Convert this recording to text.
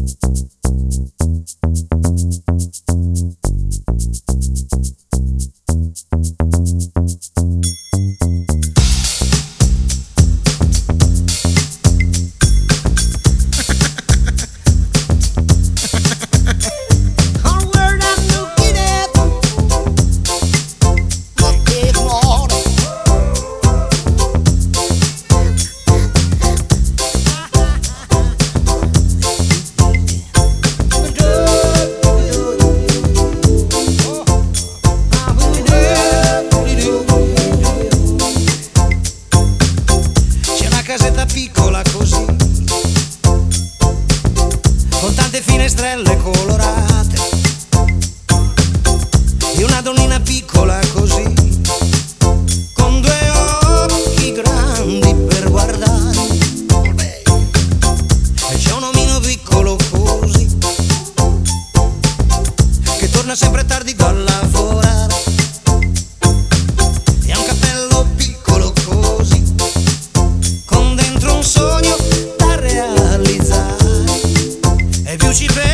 Casetta piccola così, con tante finestrelle colorate, e una donnina piccola così, con due occhi grandi per guardare, e c'è un omino piccolo così, che torna sempre tardi da lavorare, e ha un cappello piccolo così, un sogno da realizzare, e più ci penso